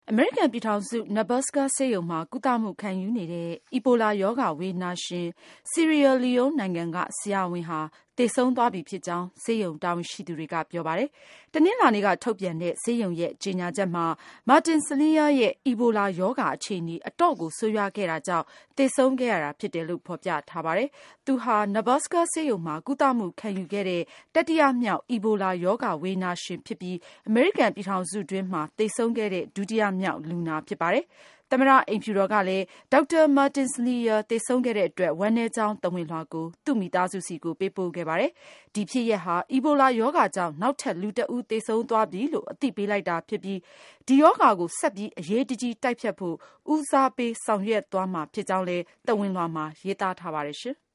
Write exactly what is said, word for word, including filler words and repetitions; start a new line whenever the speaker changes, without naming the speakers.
အမေရိကန်ပြည်ထောင်စု Nebraska ဆေးရုံမှာကုသမှုခံယူနေတဲ့အီဘိုလာရောဂါဝေဒနာရှင် Sierra Leone နိုင်ငံကဆရာဝန်ဟာသေဆုံးသွားပြီဖြစ်ကြောင်းဆေးရုံတာဝန်ရှိသူတွေကပြောပါတယ်။တနင်္လာနေ့ကထုတ်ပြန်တဲ့ဆေးရုံရဲ့ကြေညာချက်မှာ Martin Sellier ရဲ့အီဘိုလာရောဂါအခြေအနေအတော့ကိုဆိုးရွားခဲ့တာကြောင့်သေဆုံးခဲ့ရတာဖြစ်တယ်လို့ဖော်ပြထားပါတယ်။သူဟာ Nebraska ဆေးရုံမှာကုသမှုခံယူခဲ့တဲ့တတိယမြောက်အီဘိုလာရောဂါဝေဒနာရှင်ဖြစ်ပြီးအမေရိကန်ပြည်ထောင်စုတွင်းမှာသေဆုံးခဲ့တဲ့ဒုတိယမြောက်လူနာဖြစ်ပါတယ်။သမ္မတအိမ်ဖြူတော်ကလည်းဒေါက်တာ Martin Sellier သေဆုံးခဲ့တဲ့အတွက်ဝမ်းနည်းကြောင်းသဝဏ်လွှာကိုသူ့မိသားစုဆီကိုပေးပို့ခဲ့ပါတယ်။ဒီဖြစ်ရပ်ဟာအီဘိုလာရောဂါကြောင့်နောက်ထပ်လူတဦးသေဆုံးသွားပြီလို့အသိပေးလိုက်တာဖြစ်ပြီးဒီရောဂါကိုဆက်ပြီးအရေးတကြီးတိုက်ဖျက်ဖို့ဦးစားပေးဆောင်ရွက်သွားမှာဖြစ်ကြောင်းလည်းသဝဏ်လွှာမှာရေးသားထားပါတယ်ရှင်။